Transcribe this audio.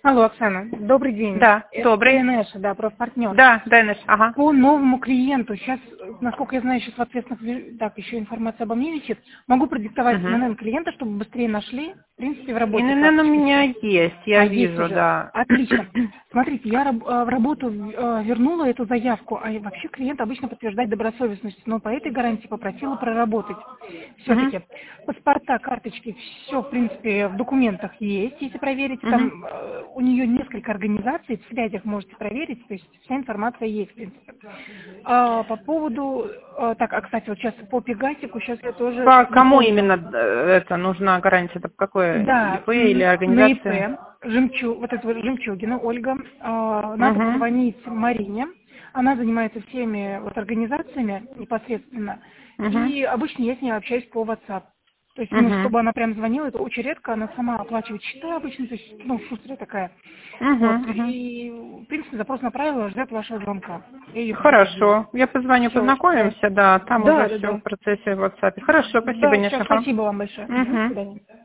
Алло, Оксана, добрый день. Да, Это добрый. Инеша, да, профпартнер. Да, Денис, ага. По новому клиенту, сейчас, насколько я знаю, сейчас в ответственных, так, еще информация обо мне висит, могу продиктовать Угу. ИНН клиента, чтобы быстрее нашли, в принципе, в работе ИНН у карточки меня все. есть, я Есть вижу, уже. да. Отлично. Смотрите, я в работу вернула эту заявку, а вообще клиент обычно подтверждает добросовестность, но по этой гарантии попросила проработать. Угу. Все-таки паспорта, карточки, все, в принципе, в документах есть, если проверите, Угу. там у нее несколько организаций, в связях можете проверить, то есть вся информация есть, в принципе. По поводу, кстати, вот сейчас по Пегасику, сейчас я тоже По кому напомню. именно это нужна гарантия? Это по какой Да, ИП или на организации? ИП, вот эта вот Жемчугина Ольга, надо Угу. позвонить Марине, она занимается всеми вот организациями непосредственно, Угу. и обычно я с ней общаюсь по WhatsApp. То есть, Угу. чтобы она прям звонила, это очень редко, она сама оплачивает счета обычно, то есть, шустрая такая. Вот, Угу. Угу. и, в принципе, запрос направила, ждет вашего звонка. Я ее предупредила. Хорошо. Я позвоню, Все, да. познакомимся, да, там уже Да, да, все в да. процессе в WhatsApp. Хорошо, спасибо, Да, все, Неша. спасибо вам большое. До Угу. свидания.